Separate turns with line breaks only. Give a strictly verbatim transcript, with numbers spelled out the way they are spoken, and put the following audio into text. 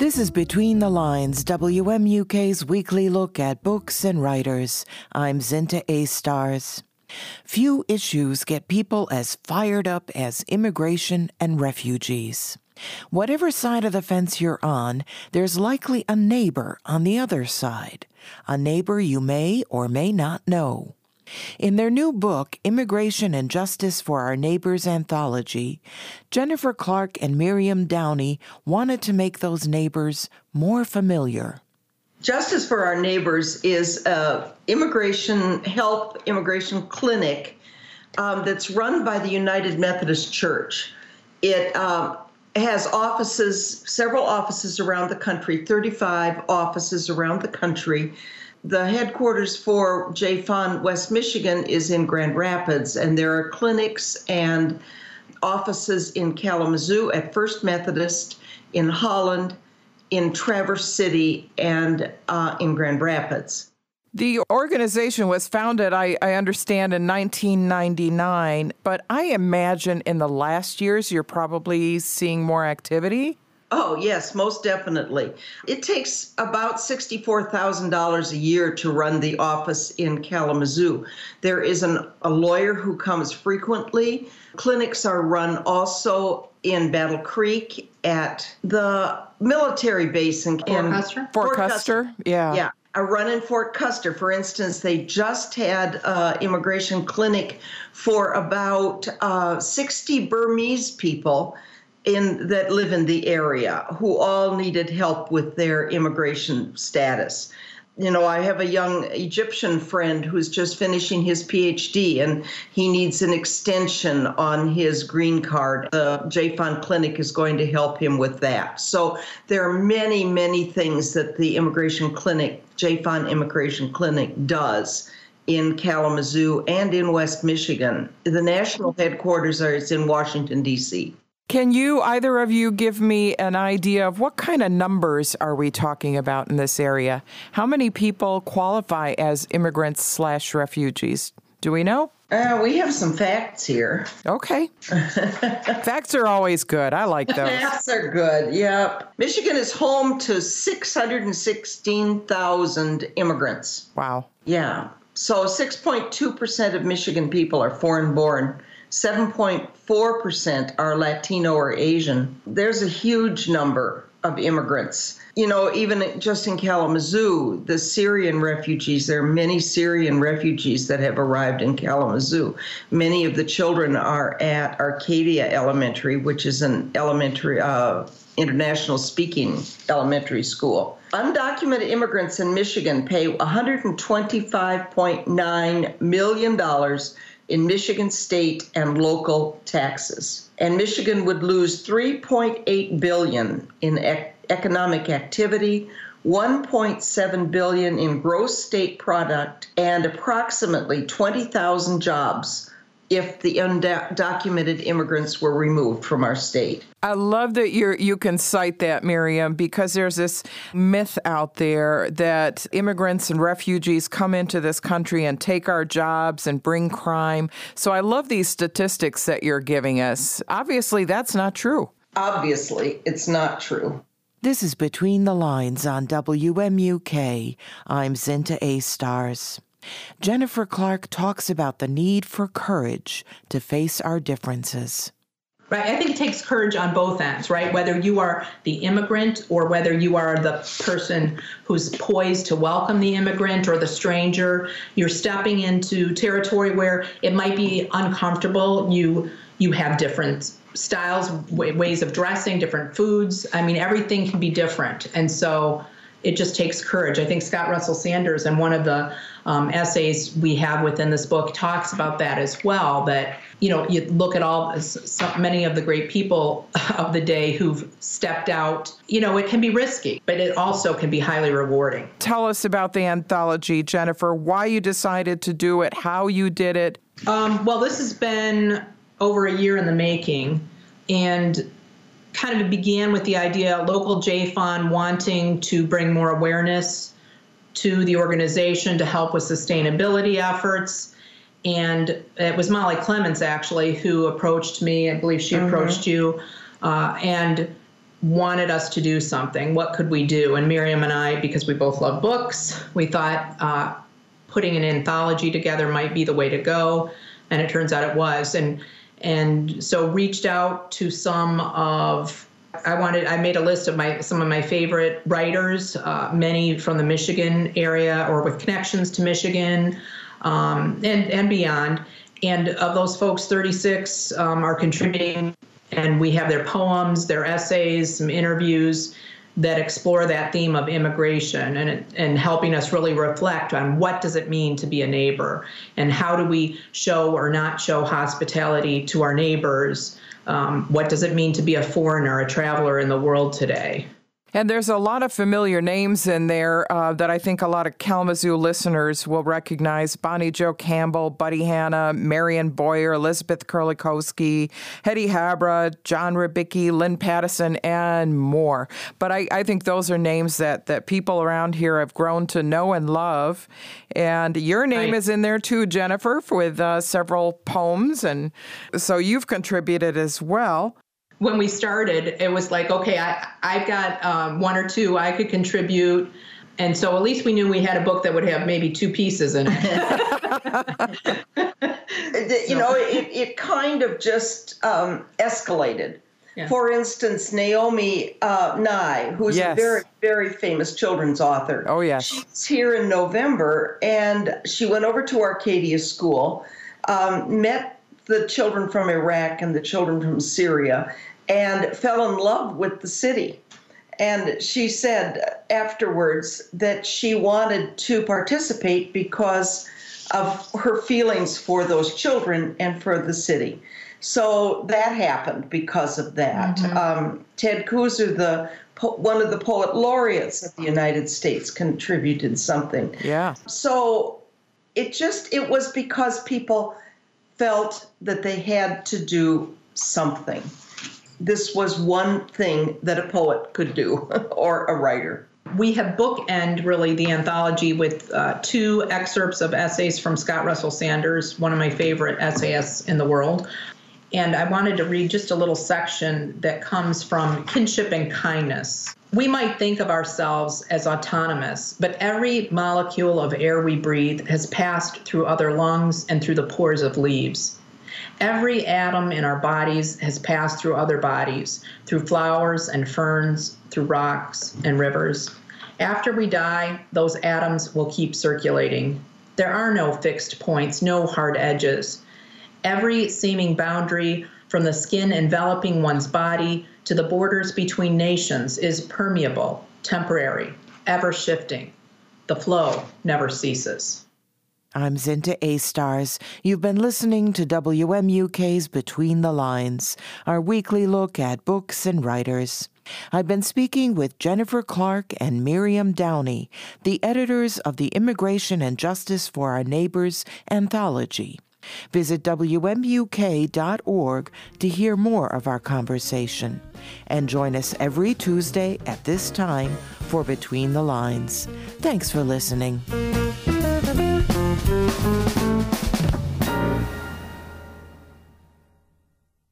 This is Between the Lines, W M U K's weekly look at books and writers. I'm Zinta A. Stars. Few issues get people as fired up as immigration and refugees. Whatever side of the fence you're on, there's likely a neighbor on the other side, a neighbor you may or may not know. In their new book, Immigration and Justice for Our Neighbors Anthology, Jennifer Clark and Miriam Downey wanted to make those neighbors more familiar.
Justice for Our Neighbors is an immigration help immigration clinic um, that's run by the United Methodist Church. It um, has offices, several offices around the country, thirty-five offices around the country. The headquarters for J F O N West Michigan is in Grand Rapids, and there are clinics and offices in Kalamazoo at First Methodist, in Holland, in Traverse City, and uh, in Grand Rapids.
The organization was founded, I, I understand, in nineteen ninety-nine, but I imagine in the last years you're probably seeing more activity?
Oh, yes, most definitely. It takes about sixty-four thousand dollars a year to run the office in Kalamazoo. There is an, a lawyer who comes frequently. Clinics are run also in Battle Creek at the military base in
Fort Custer.
Fort, Fort Custer, Custer, yeah.
Yeah. A run in Fort Custer, for instance, they just had an immigration clinic for about uh, sixty Burmese people in that live in the area who all needed help with their immigration status. You know, I have a young Egyptian friend who's just finishing his P H D, and he needs an extension on his green card. The J F O N clinic is going to help him with that. So there are many, many things that the immigration clinic, J F O N Immigration Clinic, does in Kalamazoo and in West Michigan. The national headquarters are is in Washington, D C
Can you, either of you, give me an idea of what kind of numbers are we talking about in this area? How many people qualify as immigrants slash refugees? Do we know?
Uh, we have some facts here.
Okay. Facts are always good. I like those.
Facts are good, yep. Michigan is home to six hundred sixteen thousand immigrants.
Wow.
Yeah. So six point two percent of Michigan people are foreign-born. seven point four percent are Latino or Asian. There's a huge number of immigrants. You know, even just in Kalamazoo, the Syrian refugees, there are many Syrian refugees that have arrived in Kalamazoo. Many of the children are at Arcadia Elementary, which is an elementary, uh, international speaking elementary school. Undocumented immigrants in Michigan pay one hundred twenty-five point nine million dollars in Michigan state and local taxes. And Michigan would lose three point eight billion dollars in ec- economic activity, one point seven billion dollars in gross state product, and approximately twenty thousand jobs if the undocumented immigrants were removed from our state.
I love that you you can cite that, Miriam, because there's this myth out there that immigrants and refugees come into this country and take our jobs and bring crime. So I love these statistics that you're giving us. Obviously, that's not true.
Obviously, it's not true.
This is Between the Lines on W M U K. I'm Zinta A. Stars. Jennifer Clark talks about the need for courage to face our differences.
Right. I think it takes courage on both ends, right? Whether you are the immigrant or whether you are the person who's poised to welcome the immigrant or the stranger, you're stepping into territory where it might be uncomfortable. You you have different styles, ways of dressing, different foods. I mean, everything can be different. And so it just takes courage. I think Scott Russell Sanders, in one of the um, essays we have within this book, talks about that as well, that, you know, you look at all so many of the great people of the day who've stepped out. You know, it can be risky, but it also can be highly rewarding.
Tell us about the anthology, Jennifer, why you decided to do it, how you did it.
Um, well, this has been over a year in the making, and kind of began with the idea, local J F O N wanting to bring more awareness to the organization to help with sustainability efforts. And it was Molly Clemens, actually, who approached me. I believe she mm-hmm. approached you. Uh, and wanted us to do something. What could we do? And Miriam and I, because we both love books, we thought uh, putting an anthology together might be the way to go. And it turns out it was. And and so reached out to some of, I wanted, I made a list of my some of my favorite writers, uh, many from the Michigan area or with connections to Michigan um, and, and beyond. And of those folks, thirty-six um, are contributing, and we have their poems, their essays, some interviews that explore that theme of immigration and and helping us really reflect on what does it mean to be a neighbor and how do we show or not show hospitality to our neighbors. Um, what does it mean to be a foreigner, a traveler in the world today?
And there's a lot of familiar names in there uh, that I think a lot of Kalamazoo listeners will recognize. Bonnie Jo Campbell, Buddy Hanna, Marion Boyer, Elizabeth Kurlikowski, Hetty Habra, John Ribicki, Lynn Pattison, and more. But I, I think those are names that, that people around here have grown to know and love. And your name
right.
is in there too, Jennifer, with uh, several poems. And so you've contributed as well.
When we started, it was like, okay, I, I've got um, one or two I could contribute. And so at least we knew we had a book that would have maybe two pieces in it.
You know, it, it kind of just um, escalated. Yeah. For instance, Naomi uh, Nye, who's yes. a very, very famous children's author.
Oh, yes.
She's here in November, and she went over to Arcadia School, um, met the children from Iraq and the children from Syria, and fell in love with the city. And she said afterwards that she wanted to participate because of her feelings for those children and for the city. So that happened because of that. Mm-hmm. Um, Ted Kooser, the one of the poet laureates of the United States, contributed something.
Yeah.
So it just, it was because people felt that they had to do something. This was one thing that a poet could do, or a writer.
We have bookend, really, the anthology with uh, two excerpts of essays from Scott Russell Sanders, one of my favorite essayists in the world. And I wanted to read just a little section that comes from Kinship and Kindness. We might think of ourselves as autonomous, but every molecule of air we breathe has passed through other lungs and through the pores of leaves. Every atom in our bodies has passed through other bodies, through flowers and ferns, through rocks and rivers. After we die, those atoms will keep circulating. There are no fixed points, no hard edges. Every seeming boundary, from the skin enveloping one's body to the borders between nations, is permeable, temporary, ever shifting. The flow never ceases.
I'm Zinta A-Stars. You've been listening to W M U K's Between the Lines, our weekly look at books and writers. I've been speaking with Jennifer Clark and Miriam Downey, the editors of the Immigration and Justice for Our Neighbors anthology. Visit W M U K dot org to hear more of our conversation. And join us every Tuesday at this time for Between the Lines. Thanks for listening.